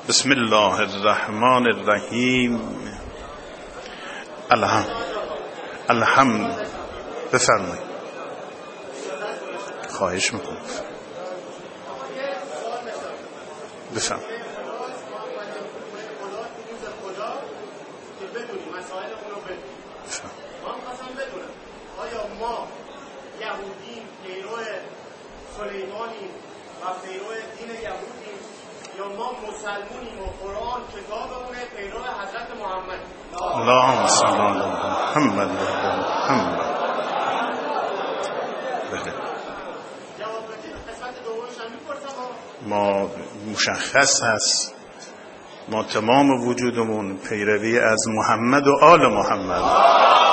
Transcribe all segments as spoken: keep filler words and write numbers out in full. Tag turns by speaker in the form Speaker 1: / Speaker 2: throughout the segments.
Speaker 1: بسم الله الرحمن الرحیم. الحمد الحمد بفرمایید. خواهش میکنم بفرمایید.
Speaker 2: سلیمانیم و پیرو دین یهودیم یا ما مسلمونیم و قرآن کتابمونه پیرو حضرت محمد.
Speaker 1: اللهم صل علی محمد و علی محمد. بله.
Speaker 2: جواب بدید. قسمت دومش هم میپرسم.
Speaker 1: ما مشخص هست ما تمام وجودمون پیروی از محمد و آل محمد.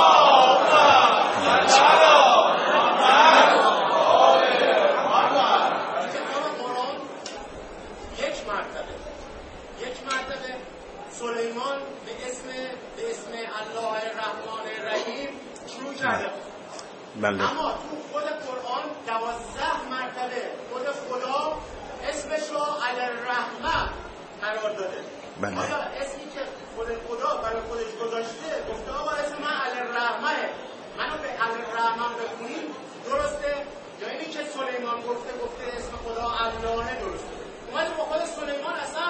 Speaker 2: سلیمان به اسم به اسم الله الرحمن الرحیم شروع کرده.
Speaker 1: بله.
Speaker 2: اما تو خود قرآن دوازده مرتبه خود خدا اسمش رو الرحمن قرار داده.
Speaker 1: بله.
Speaker 2: آیا اسمی که خود خدا برای خودش گذاشته گفته آقا اسم من الرحمنه، منو به الرحمن بخونیم درسته؟ یا اینی که سلیمان گفته گفته اسم خدا الله درسته؟ اومده با خود سلیمان اصلا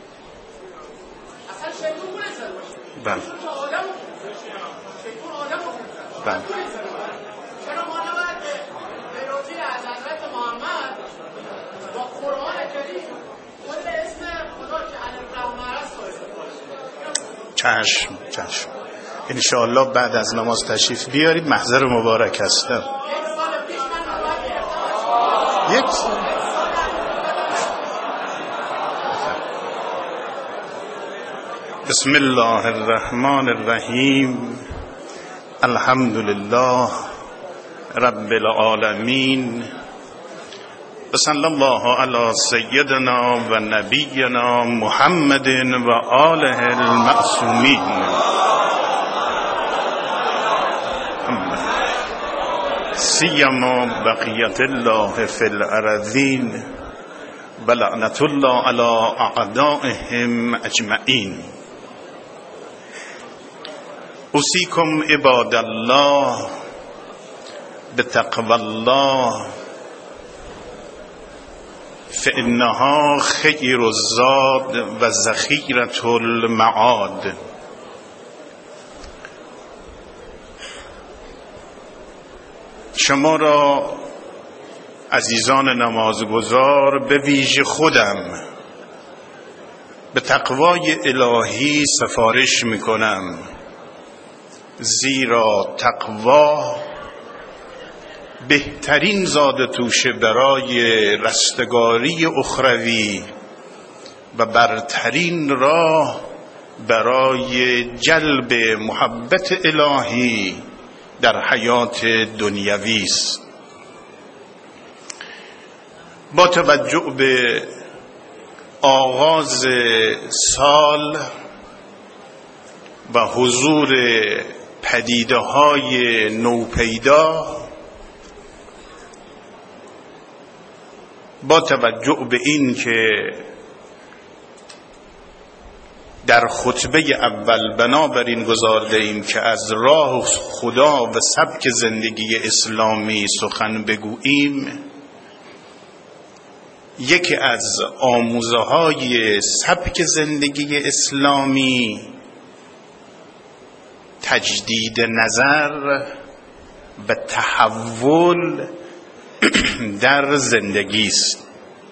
Speaker 2: اصلا شیطون کنه زد باشه.
Speaker 1: بله.
Speaker 2: شیطون آدم شیطون آدم کنه.
Speaker 1: بله.
Speaker 2: چرا ما نباید به پیروی از حضرت محمد با قرآن کریم خود اسم خدا که الرحمن است استفاده
Speaker 1: چشم چشم. انشاءالله بعد از نماز تشریف بیارید. محضر مبارک هستم.
Speaker 2: یک سال پیش من نباید گرفتم.
Speaker 1: یک سال بسم الله الرحمن الرحیم. الحمد لله رب العالمین. صلی الله علی سیدنا و نبینا محمد و آله المعصومین. سیما بقیت الله فی الارضین و لعنت الله علی اعدائهم اجمعین. اوصیکم عباد الله بتقوی الله فانها خیر الزاد و ذخیرة المعاد. شما را عزیزان نمازگزار به ویژه خودم به تقوای الهی سفارش میکنم، زیرا تقوا بهترین زاد توشه برای رستگاری اخروی و برترین راه برای جلب محبت الهی در حیات دنیوی است. با توجه به آغاز سال و حضور پدیده های نوپیدا، با توجه به این که در خطبه اول بنابراین گذارده ایم که از راه خدا و سبک زندگی اسلامی سخن بگوییم، یکی از آموزه های سبک زندگی اسلامی تجدید نظر و تحول در زندگی است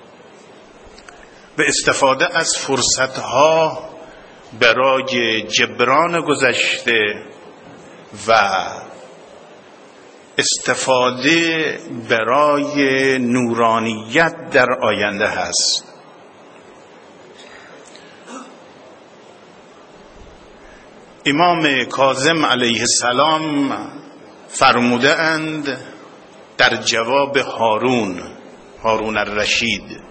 Speaker 1: و استفاده از فرصتها برای جبران گذشته و استفاده برای نورانیت در آینده هست. امام کاظم علیه السلام فرموده اند در جواب هارون هارون الرشید: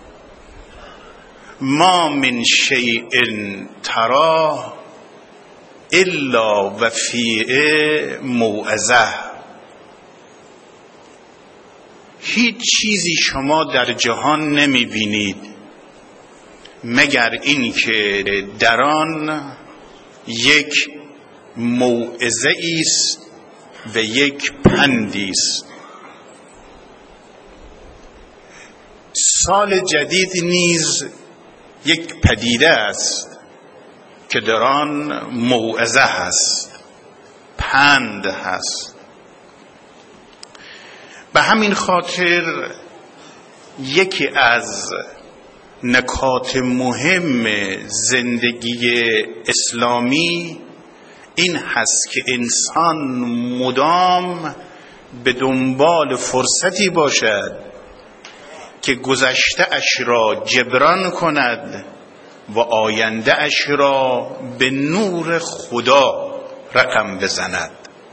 Speaker 1: ما من شیء ترا الا و فیه موعظه. هیچ چیزی شما در جهان نمی بینید مگر این که در آن یک موعظه است و یک پندی است. سال جدید نیز یک پدیده است که در آن موعظه هست، پند هست. به همین خاطر یکی از نکات مهم زندگی اسلامی این هست که انسان مدام به دنبال فرصتی باشد که گذشته اش را جبران کند و آینده اش را به نور خدا رقم بزند.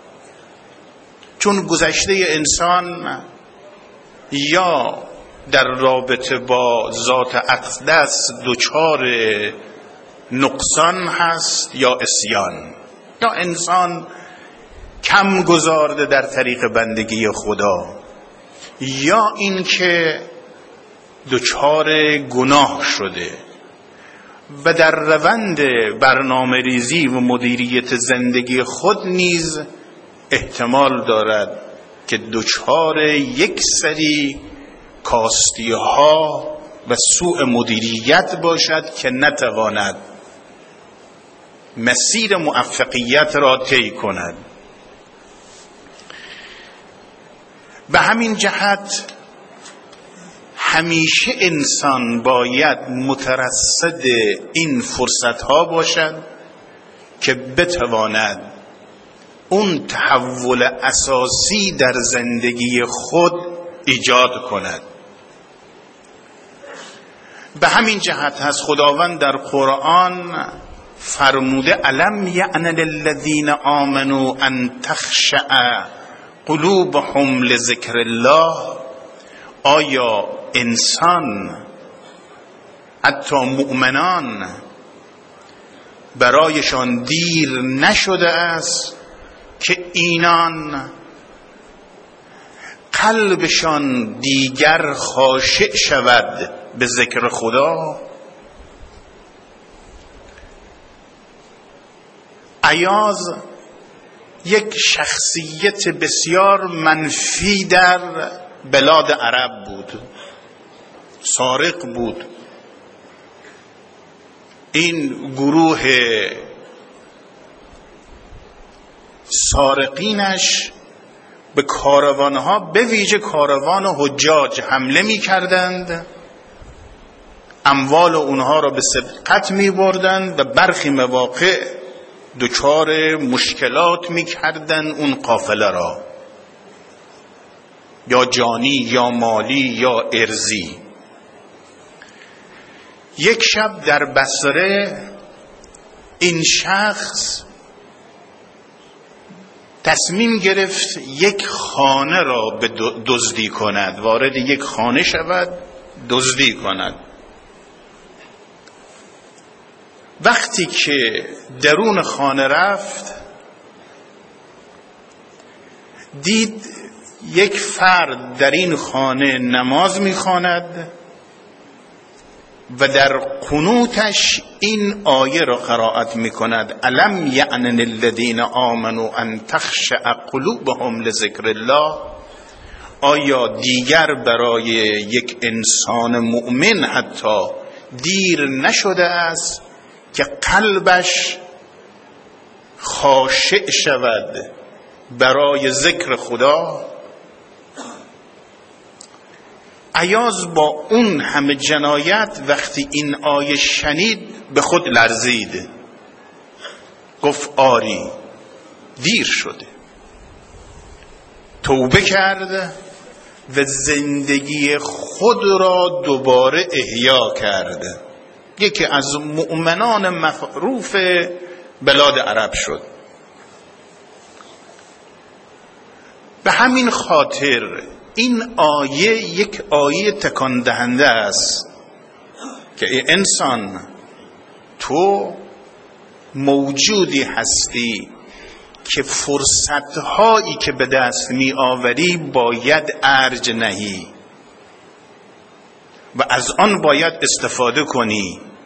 Speaker 1: چون گذشته انسان یا در رابطه با ذات اقدس دچار نقصان هست یا عصیان، یا انسان کم گذارده در طریق بندگی خدا، یا اینکه دچار گناه شده و در روند برنامه ریزی و مدیریت زندگی خود نیز احتمال دارد که دچار یک سری کاستی ها و سوء مدیریت باشد که نتواند مسیر موفقیت را طی کند. به همین جهت همیشه انسان باید مترصد این فرصت ها باشد که بتواند اون تحول اساسی در زندگی خود ایجاد کند. به همین جهت هست خداوند در قرآن فرموده الم یعن للذین آمنوا ان تخشع قلوبهم لذکر الله. آیا انسان، حتی مؤمنان، برایشان دیر نشده است که اینان قلبشان دیگر خاشع شود به ذکر خدا؟ ایاز یک شخصیت بسیار منفی در بلاد عرب بود، سارق بود. این گروه سارقینش به کاروانها، به ویژه کاروان حجاج، حمله می کردند، اموال اونها را به سرقت می بردند و برخی مواقع دچار مشکلات می کردند اون قافله را، یا جانی یا مالی یا ارزی. یک شب در بصره این شخص تصمیم گرفت یک خانه را به دزدی کند، وارد یک خانه شود، دزدی کند. وقتی که درون خانه رفت دید یک فرد در این خانه نماز می‌خواند و در قنوتش این آیه را قرائت می‌کند الم یعن للذین آمنوا ان تخشع قلوبهم لذکر الله. آیا دیگر برای یک انسان مؤمن حتی دیر نشده است که قلبش خاشع شود برای ذکر خدا؟ ایاز با اون همه جنایت وقتی این آیه شنید به خود لرزید، گفت آری دیر شده. توبه کرد و زندگی خود را دوباره احیا کرد. یکی از مؤمنان معروف بلاد عرب شد. به همین خاطر این آیه یک آیه تکان دهنده است که ای انسان، تو موجودی هستی که فرصت‌هایی که به دست می آوری باید ارج نهی و از آن باید استفاده کنی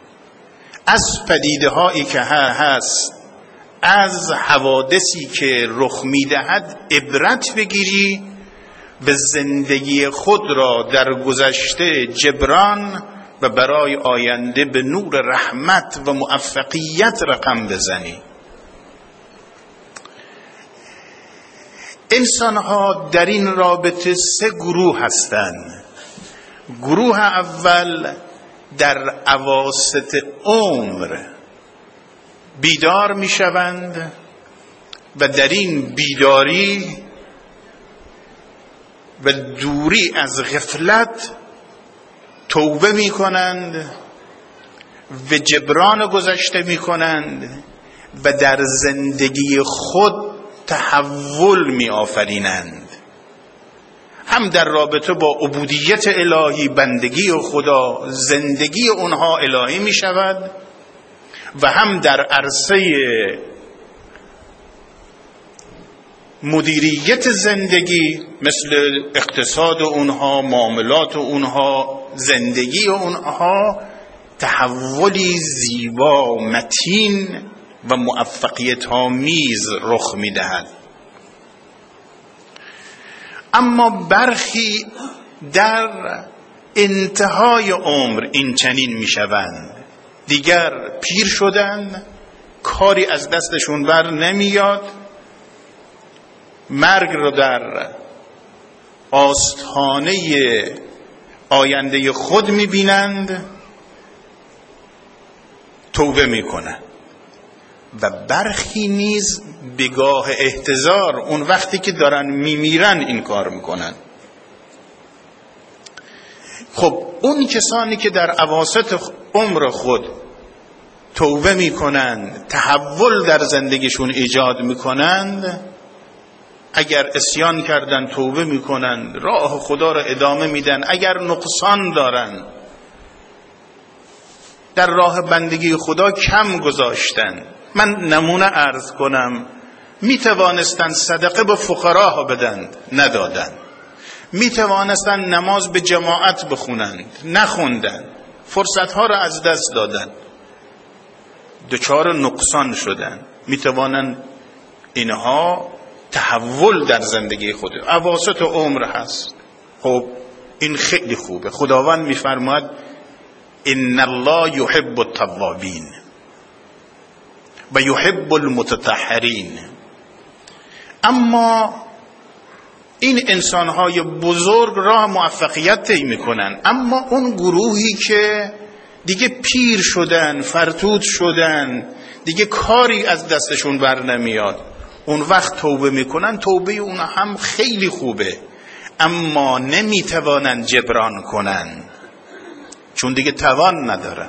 Speaker 1: از پدیده هایی که هست، از حوادثی که رخ میدهد عبرت بگیری، به زندگی خود را در گذشته جبران و برای آینده به نور رحمت و موفقیت رقم بزنی. انسان ها در این رابطه سه گروه هستند. گروه اول در اواسط عمر بیدار می شوند و در این بیداری و دوری از غفلت توبه می کنند و جبران گذشته می کنند و در زندگی خود تحول می آفرینند، هم در رابطه با عبودیت الهی، بندگی خدا، زندگی اونها الهی می شود و هم در عرصه مدیریت زندگی مثل اقتصاد اونها، معاملات اونها، زندگی اونها تحولی زیبا، متین و موفقیت آمیز رخ میدهد. اما برخی در انتهای عمر این چنین میشوند، دیگر پیر شدند، کاری از دستشون بر نمیاد، مرگ رو در آستانه آینده خود میبینند، توبه میکنند. و برخی نیز بگاه احتضار، اون وقتی که دارن میمیرن این کار میکنن. خب اون کسانی که در اواسط عمر خود توبه میکنند، تحول در زندگیشون ایجاد میکنند، اگر عصیان کردن توبه میکنند، راه خدا را ادامه میدن، اگر نقصان دارن در راه بندگی خدا کم گذاشتن. من نمونه عرض کنم، می توانستن صدقه به فقراها بدند، ندادند. می توانستن نماز به جماعت بخونند، نخوندند. فرصتها را از دست دادند، دچار نقصان شدند. می توانند اینها تحول در زندگی خود اواسط عمر هست. خب این خیلی خوبه. خداوند می فرماید ان الله یحب التوابین و یحب المتطهرین. اما این انسانهای بزرگ راه موفقیت طی میکنن، اما اون گروهی که دیگه پیر شدن، فرتود شدن، دیگه کاری از دستشون بر نمیاد، اون وقت توبه میکنن. توبه اون هم خیلی خوبه، اما نمیتوانن جبران کنن چون دیگه توان ندارن.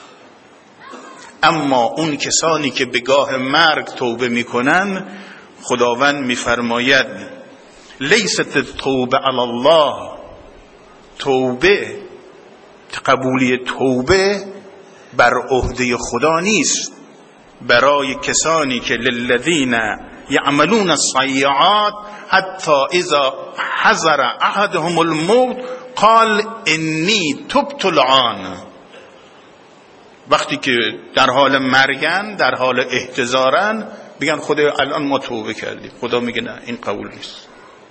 Speaker 1: اما اون کسانی که به گاه مرگ توبه میکنن، خداوند میفرماید لیست توبه علی الله، توبه، قبولی توبه بر عهده خدا نیست، برای کسانی که للذین یعملون الصیعات حتی اذا حضر احدهم الموت قال انی تبت الآن. وقتی که در حال مرگن، در حال احتضارن، بگن خدا الان ما توبه کردیم. خدا میگه نه، این قبول نیست.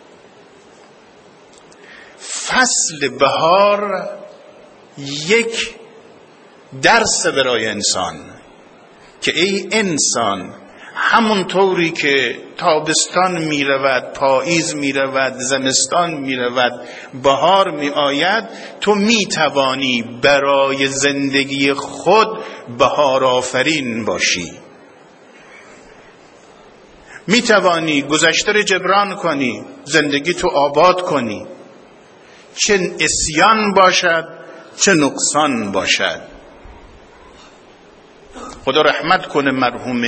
Speaker 1: فصل بهار یک درس برای انسان که ای انسان، همون طوری که تابستان می رود، پاییز می رود، زمستان می رود، بهار می آید، تو می توانی برای زندگی خود بهار آفرین باشی. می توانی گذشته رو جبران کنی، زندگی تو آباد کنی، چه عصیان باشد چه نقصان باشد. خدا رحمت کنه مرحوم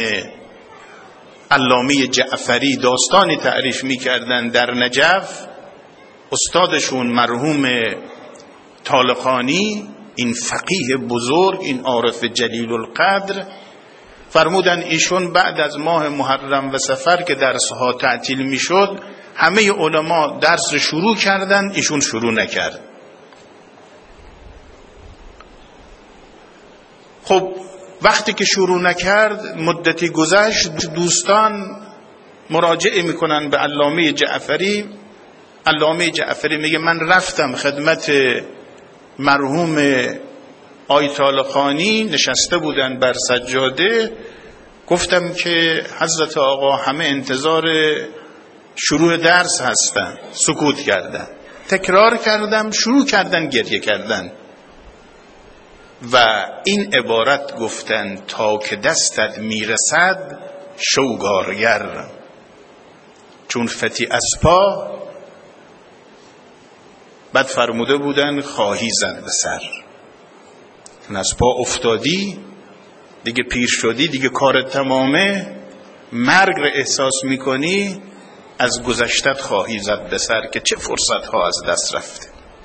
Speaker 1: علامه جعفری داستانی تعریف می‌کردن در نجف. استادشون مرحوم طالقانی، این فقیه بزرگ، این عارف جلیل القدر، فرمودن ایشون بعد از ماه محرم و صفر که درسها تعطیل میشد، همه علما درس شروع کردن، ایشون شروع نکرد. خب وقتی که شروع نکرد مدتی گذشت، دوستان مراجعه میکنن به علامه جعفری. علامه جعفری میگه من رفتم خدمت مرحوم آیت الله خانی، نشسته بودن بر سجاده، گفتم که حضرت آقا همه انتظار شروع درس هستن. سکوت کردن. تکرار کردم، شروع کردن گریه کردن و این عبارت گفتن تا که دستت میرسد شوگارگر، چون فتی اسپا بعد فرموده بودن خواهی زد به سر. چون اسپا افتادی دیگه، پیر شدی دیگه، کارت تمامه، مرگ رو احساس میکنی، از گذشتت خواهی زد به سر که چه فرصت ها از دست رفته.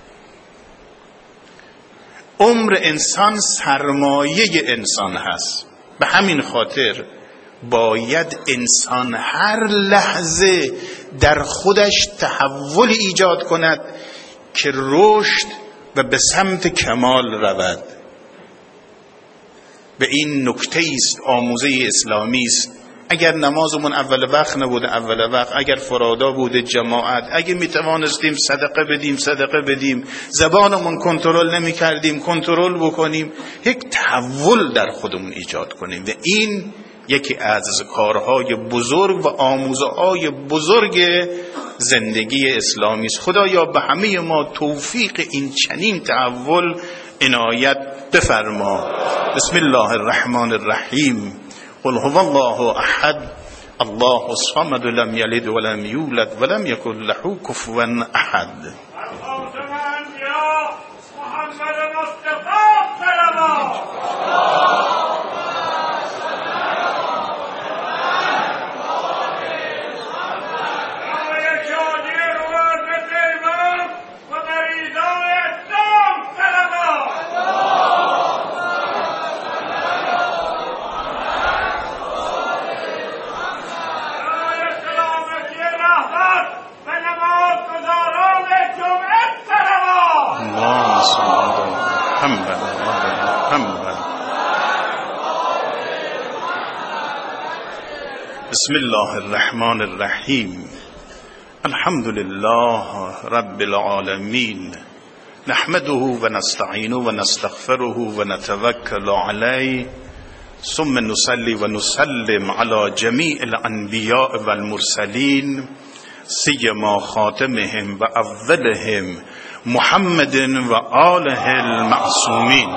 Speaker 1: عمر انسان سرمایه انسان هست، به همین خاطر باید انسان هر لحظه در خودش تحول ایجاد کند که رشد و به سمت کمال رود. به این نکته است آموزه اسلامی است. اگر نمازمون اول وقت نبوده اول وقت، اگر فرادا بوده جماعت، اگه میتوانستیم صدقه بدیم صدقه بدیم، زبانمون کنترل نمی کردیم کنترل بکنیم، یک تحول در خودمون ایجاد کنیم و این یکی از کارهای بزرگ و آموزه‌های بزرگ زندگی اسلامی است. خدایا به همه ما توفیق این چنین تحول عنایت بفرما. بسم الله الرحمن الرحیم. قل هو الله احد الله الصمد لم یلد ولم یولد ولم یکن له کفوا احد. بسم الله الرحمن الرحیم. الحمد لله رب العالمین، نحمده و نستعینه و نستغفره و نتوکل علیه، ثم نصلی و نسلم علی جمیع الانبیاء و المرسلین، سیما خاتمهم و اولهم محمد و آله المعصومین،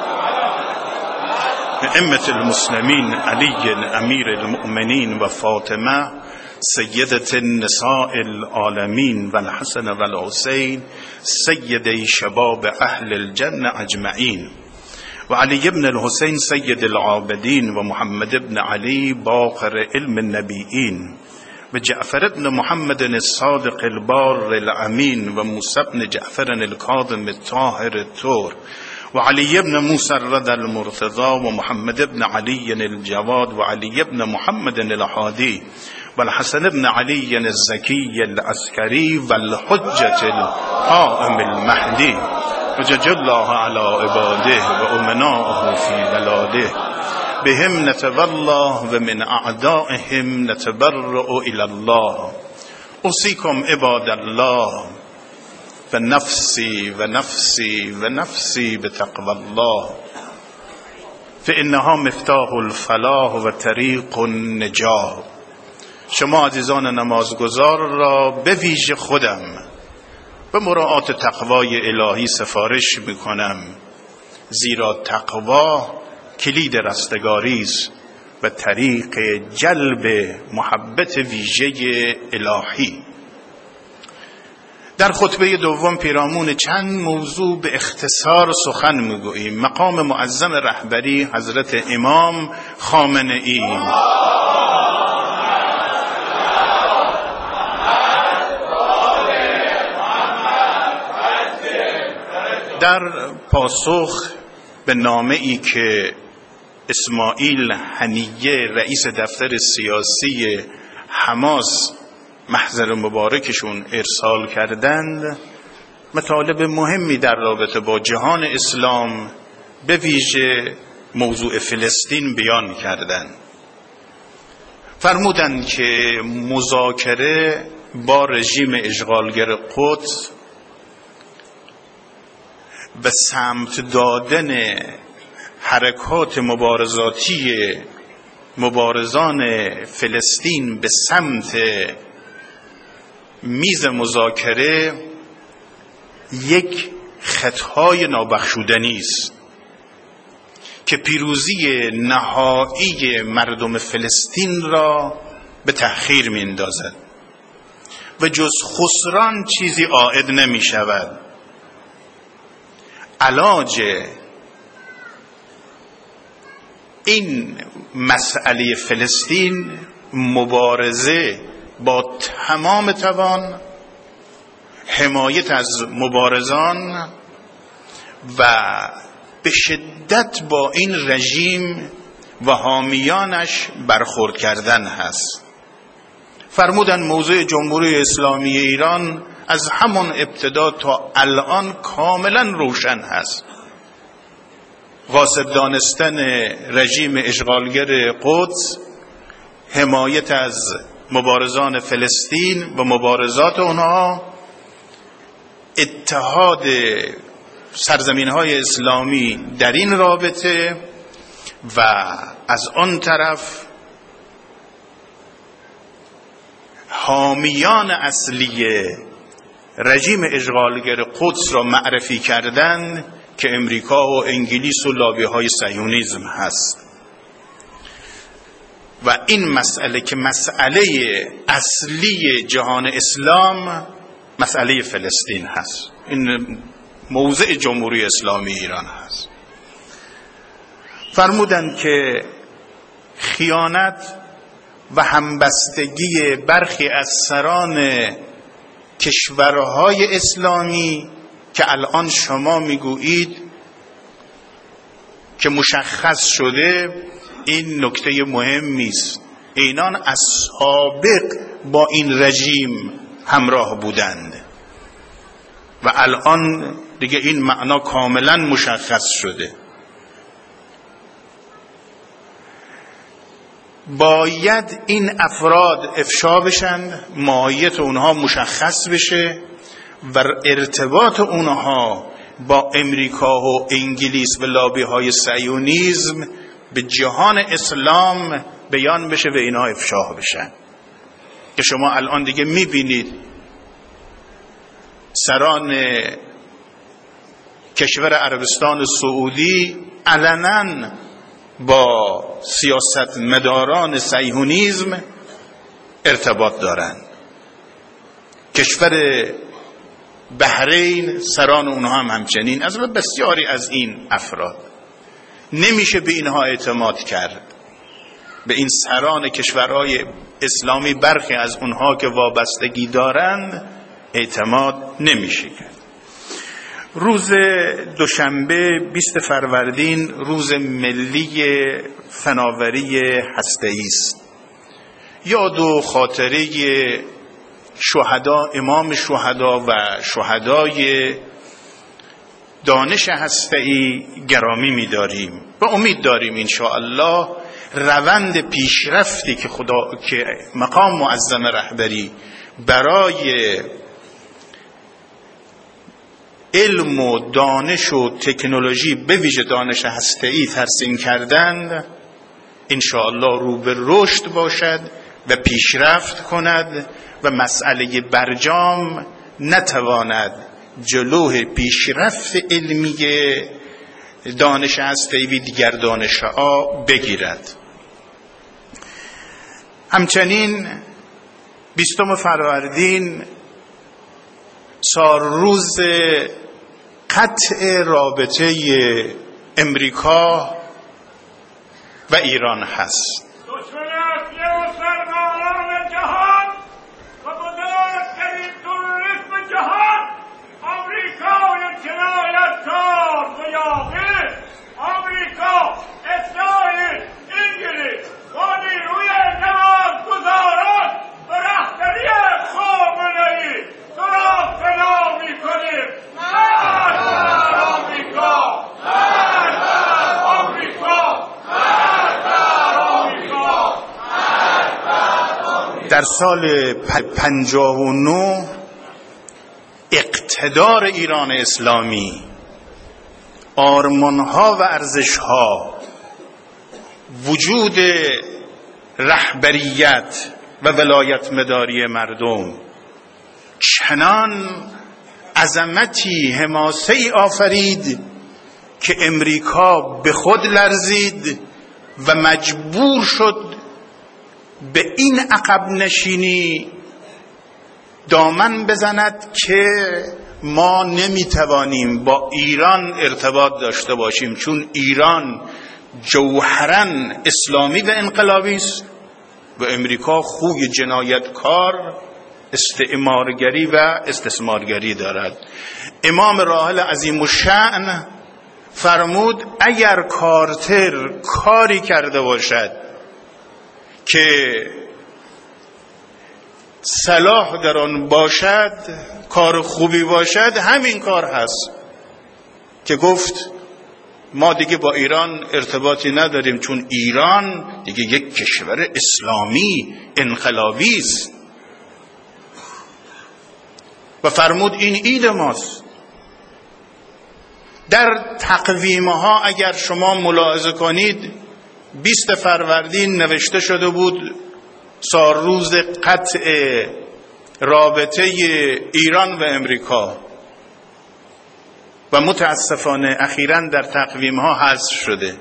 Speaker 1: ائمة المسلمین علی امیر المؤمنین و فاطمه سیدة النساء العالمین و الحسن و الحسین سیدی شباب اهل الجنه اجمعین، و علی ابن الحسین سید العابدین و محمد ابن علی باقر علم النبیین، و جعفر ابن محمد الصادق البار الامین، و موسی ابن جعفر الکاظم الطاهر الطور، و علی ابن موسی الرضا المرتضى، و محمد ابن علی الجواد، و علی ابن محمد الهادی، و الحسن ابن علی الزکی العسکری، و الحجة القائم المهدی، و جج الله علی عباده و امنائه فی بلاده، بهم نتولى و من اعدائهم نتبرأ الى الله. اوصیکم عباد الله و نفسی و نفسی و نفسی بتقوى الله، فانها مفتاح الفلاح و طریق النجاح. شما عزیزان نمازگزار را به ویژه خودم به مراعات تقوای الهی سفارش میکنم، زیرا تقوا کلید رستگاری است و طریق جلب محبت ویژه الهی. در خطبه دوم پیرامون چند موضوع به اختصار سخن میگوییم. مقام معظم رهبری حضرت امام خامنه ای، در پاسخ به نامه ای که اسماعیل حنیه رئیس دفتر سیاسی حماس محضر مبارکشون ارسال کردند، مطالب مهمی در رابطه با جهان اسلام به ویژه موضوع فلسطین بیان کردند. فرمودند که مذاکره با رژیم اشغالگر قدس به سمت دادن حرکات مبارزاتی مبارزان فلسطین به سمت میز مذاکره یک خطای نابخشودنی است که پیروزی نهایی مردم فلسطین را به تأخیر می‌اندازد و جز خسران چیزی عائد نمی شود. علاج این مسئله فلسطین مبارزه با تمام توان، حمایت از مبارزان و به شدت با این رژیم و حامیانش برخورد کردن هست. فرمودن موضع جمهوری اسلامی ایران از همون ابتدا تا الان کاملا روشن هست. غاصب دانستن رژیم اشغالگر قدس، حمایت از مبارزان فلسطین و مبارزات اونها، اتحاد سرزمین‌های اسلامی در این رابطه و از آن طرف حامیان اصلی رژیم اشغالگر قدس را معرفی کردن که امریکا و انگلیس و لابی‌های صهیونیسم هست. و این مسئله که مسئله اصلی جهان اسلام مسئله فلسطین هست، این موضع جمهوری اسلامی ایران هست. فرمودند که خیانت و همبستگی برخی از سران کشورهای اسلامی که الان شما میگویید که مشخص شده، این نکته مهمی است. اینان از سابق با این رژیم همراه بودند و الان دیگه این معنا کاملا مشخص شده. باید این افراد افشا بشن، ماهیت اونها مشخص بشه و ارتباط اونها با امریکا و انگلیس و لابی های صهیونیسم به جهان اسلام بیان بشه و اینها افشا بشن. که شما الان دیگه میبینید سران کشور عربستان سعودی علناً با سیاستمداران صهیونیسم ارتباط دارند. کشور بحرین سران اونها هم همچنین. از بسیاری از این افراد نمیشه به اینها اعتماد کرد. به این سران کشورهای اسلامی برخی از اونها که وابستگی دارند اعتماد نمیشه کرد. روز دوشنبه بیست فروردین روز ملی فناوری هسته‌ای است. یاد و خاطره شهدا، امام شهدا و شهدای دانش هسته‌ای گرامی می‌داریم و امید داریم ان شاء الله روند پیشرفتی که خدا که مقام معظم رهبری برای علم و دانش و تکنولوژی به ویژه دانش هسته‌ای ترسیم کردند ان شاء الله رو به رشد باشد و پیشرفت کند و مسئله برجام نتواند جلوه پیشرفت علمی دانش هسته‌ای و دیگر دانش‌ها بگیرد. همچنین بیستم فروردین سال روز قطع رابطه امریکا و ایران هست.
Speaker 3: آمریکا
Speaker 1: در سال پنجاه و نه اقتدار ایران اسلامی، آرمانها و ارزشها، وجود رهبریت و ولایت مداری مردم چنان عظمتی، حماسه‌ای آفرید که امریکا به خود لرزید و مجبور شد به این عقب نشینی دامن بزند که ما نمیتوانیم با ایران ارتباط داشته باشیم، چون ایران جوهراً اسلامی و انقلابی است و امریکا خوی جنایتکار، استعمارگری و استثمارگری دارد. امام راحل عظیم الشأن فرمود اگر کارتر کاری کرده باشد که صلاح در آن باشد، کار خوبی باشد، همین کار هست که گفت ما دیگه با ایران ارتباطی نداریم چون ایران دیگه یک کشور اسلامی انقلابی است و فرمود این عید ماست. در تقویم‌ها اگر شما ملاحظه کنید بیست فروردین نوشته شده بود سالروز قطع رابطه ایران و امریکا و متاسفانه اخیراً در تقویم‌ها حذف شده.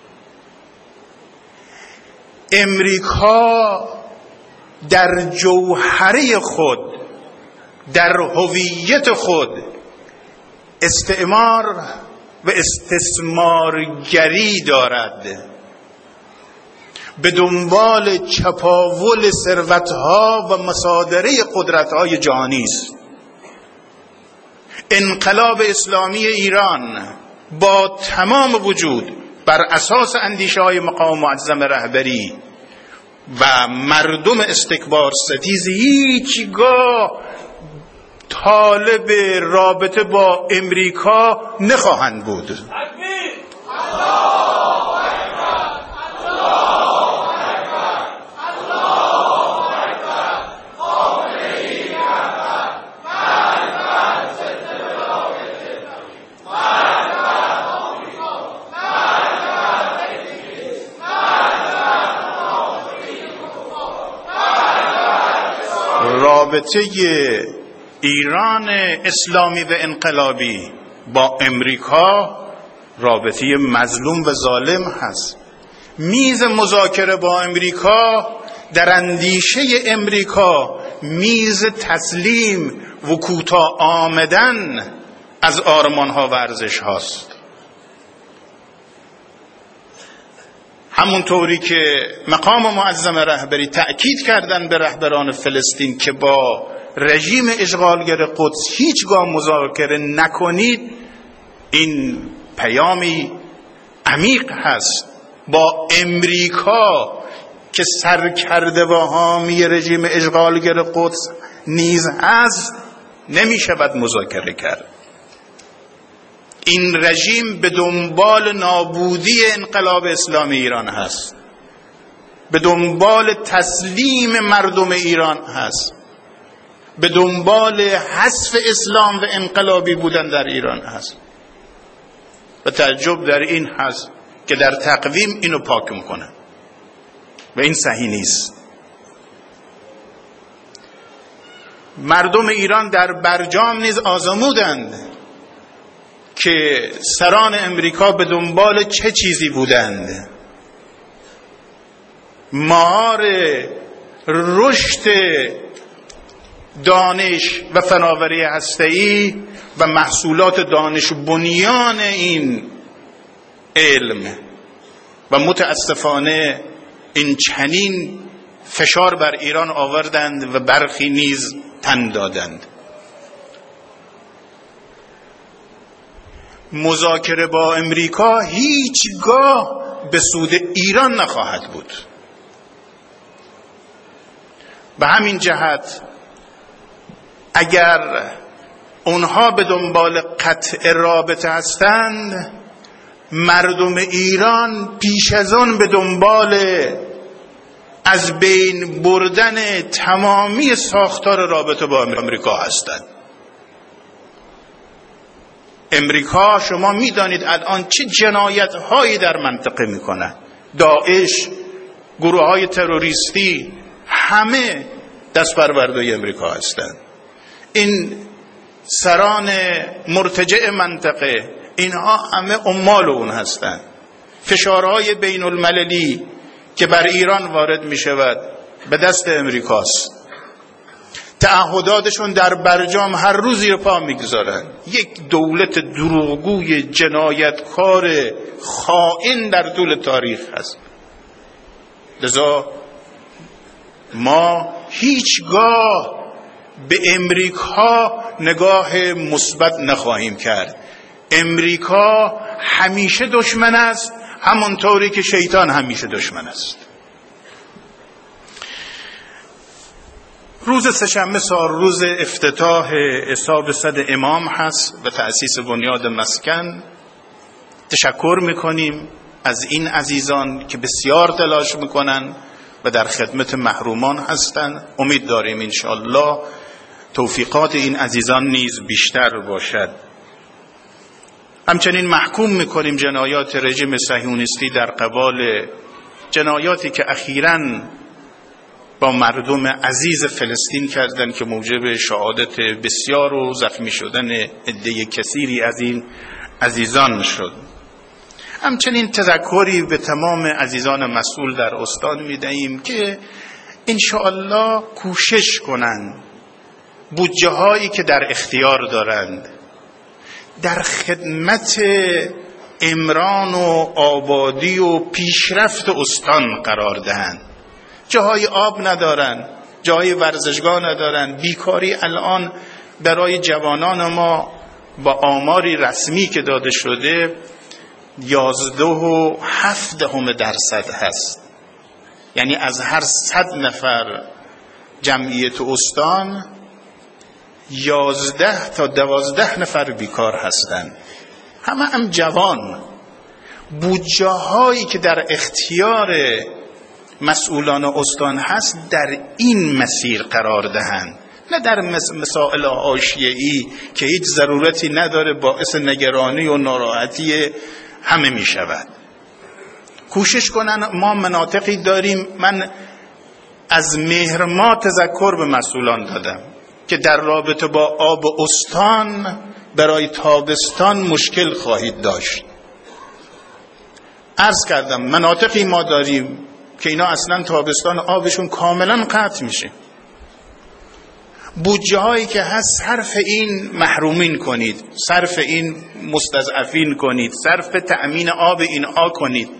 Speaker 1: امریکا در جوهره خود، در هویت خود استعمار و استثمارگری دارد، به دنبال چپاول ثروت‌ها و مصادره قدرت‌های جهانی است. انقلاب اسلامی ایران با تمام وجود بر اساس اندیشه‌های مقام معظم رهبری و مردم استکبار ستیز هیچگاه طالب رابطه با امریکا نخواهند بود. رابطه ایران اسلامی و انقلابی با امریکا رابطه مظلوم و ظالم هست. میز مذاکره با امریکا در اندیشه امریکا میز تسلیم و کوتاه آمدن از آرمان‌ها و ارزش هاست. همونطوری که مقام معظم رهبری تأکید کردن به رهبران فلسطین که با رژیم اشغالگر قدس هیچگاه مذاکره نکنید، این پیامی عمیق هست. با امریکا که سرکرده و حامی رژیم اشغالگر قدس نیز هست نمی شود مذاکره کرد. این رژیم به دنبال نابودی انقلاب اسلامی ایران هست، به دنبال تسلیم مردم ایران هست، به دنبال حذف اسلام و انقلابی بودن در ایران هست و تعجب در این هست که در تقویم اینو پاک میکنن و این صحیح نیست. مردم ایران در برجام نیز آزمودند که سران امریکا به دنبال چه چیزی بودند. مهار رشد دانش و فناوری هسته‌ای و محصولات دانش بنیان این علم و متاسفانه این چنین فشار بر ایران آوردند و برخی نیز تن دادند. مذاکره با امریکا هیچگاه به سود ایران نخواهد بود. به همین جهت اگر اونها به دنبال قطع رابطه هستند، مردم ایران پیش از آن به دنبال از بین بردن تمامی ساختار رابطه با امریکا هستند. امریکا شما میدانید الان چه جنایت هایی در منطقه میکنه. داعش، گروه های تروریستی، همه دست پرورده‌ی امریکا هستند. این سران مرتجع منطقه، اینها همه عمال اون هستند. فشارهای بین المللی که بر ایران وارد می شود به دست امریکاست. تعهداتشون در برجام هر روز زیر پا میگذارن. یک دولت دروغگوی جنایتکار خائن در طول تاریخ هست. لذا ما هیچگاه به امریکا نگاه مثبت نخواهیم کرد. امریکا همیشه دشمن است، همانطوری که شیطان همیشه دشمن است. روز سه‌شنبه سال روز افتتاح حساب صد امام هست و تأسیس بنیاد مسکن. تشکر میکنیم از این عزیزان که بسیار تلاش میکنن و در خدمت محرومان هستند. امید داریم انشاءالله توفیقات این عزیزان نیز بیشتر باشد. همچنین محکوم میکنیم جنایات رژیم صهیونیستی در قبال جنایاتی که اخیراً با مردم عزیز فلسطین کردند که موجب شهادت بسیار و زخمی شدن عده کثیری از این عزیزان شد. همچنین تذکری به تمام عزیزان مسئول در استان میدهیم که انشاءالله کوشش کنند بودجه هایی که در اختیار دارند در خدمت عمران و آبادی و پیشرفت استان قرار دهند. جاهای آب ندارن، جای ورزشگاه ندارن. بیکاری الان برای جوانان ما با آماری رسمی که داده شده یازده و هفت دهم درصد هست. یعنی از هر صد نفر جمعیت استان یازده تا دوازده نفر بیکار هستند. همه هم جوان. بودجه هایی که در اختیار مسئولان استان هست در این مسیر قرار دهند، نه در مسائل حاشیه‌ای که هیچ ضرورتی نداره، باعث نگرانی و ناراحتی همه می شود. کوشش کنن. ما مناطقی داریم، من از مهر ماه تذکر به مسئولان دادم که در رابطه با آب استان برای تابستان مشکل خواهید داشت. عرض کردم مناطقی ما داریم که اینا اصلا تابستان آبشون کاملا قطع میشه. بودجه هایی که هست صرف این محرومین کنید، صرف این مستضعفین کنید، صرف تأمین آب اینها کنید،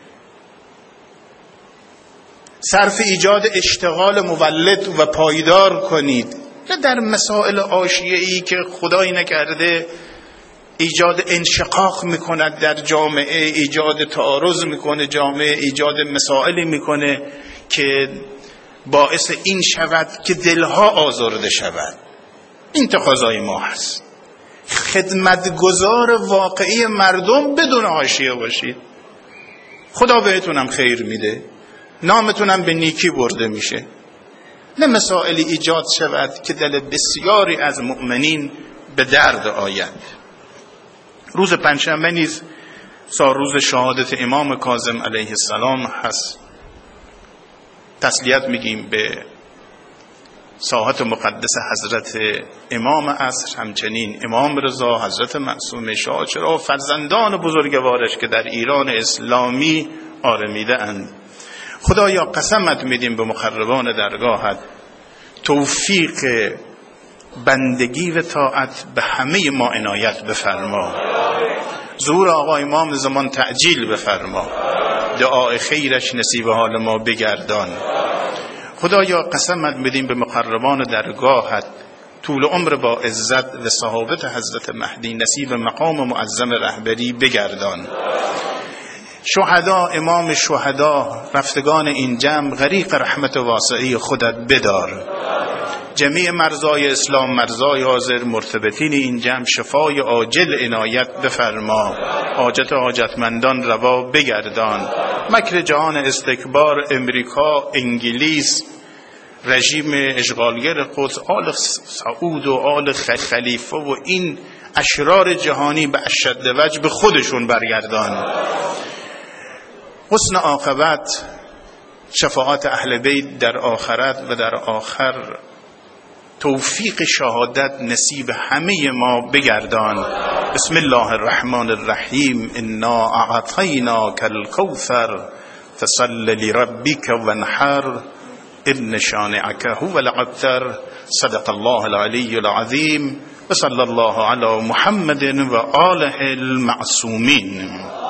Speaker 1: صرف ایجاد اشتغال مولد و پایدار کنید، نه در مسائل حاشیه‌ای که خدایی نکرده ایجاد انشقاق میکند در جامعه، ایجاد تعارض میکنه جامعه، ایجاد مسائلی میکنه که باعث این شود که دلها آزرده شود. این تقاضای ما هست. خدمتگزار واقعی مردم بدون حاشیه باشید. خدا بهتونم خیر میده، نامتونم به نیکی برده میشه. نه مسائلی ایجاد شود که دل بسیاری از مؤمنین به درد آید. روز پنجشنبه نیز سال روز شهادت امام کاظم علیه السلام هست. تسلیت میگیم به ساحت مقدس حضرت امام عصر، همچنین امام رضا، حضرت معصوم شاه چرا فرزندان بزرگوارش که در ایران اسلامی آرمیده اند. خدایا قسمت میدیم به مقربان درگاهت توفیق بندگی و طاعت به همه ما عنایت بفرما. ظهور آقا امام زمان تعجیل بفرما. دعای خیرش نصیب حال ما بگردان. خدایا قسمت میدیم به مقربان درگاهت طول عمر با عزت و صحابت حضرت مهدی نصیب مقام معظم رهبری بگردان. شهدا، امام شهدا، رفتگان این جمع غریق رحمت واسعی خودت بدار. جمیع مرزای اسلام، مرزای حاضر، مرتبطین این جمع شفای عاجل عنایت بفرما. حاجت حاجتمندان روا بگردان. مکر جهان استکبار، امریکا، انگلیس، رژیم اشغالگر قدس، آل سعود و آل خلیفه و این اشرار جهانی به اشد وجه به خودشون برگردان. حسن عاقبت، شفاعت اهل بیت در آخرت و در آخر توفیق شهادت نصیب همه ما بگردان. بسم الله الرحمن الرحیم. انا اعطیناک الکوثر فصل لربک وانحر ان شانئک هو الابتر. صدق الله العلی العظیم و صلی الله علی محمد و آله المعصومین.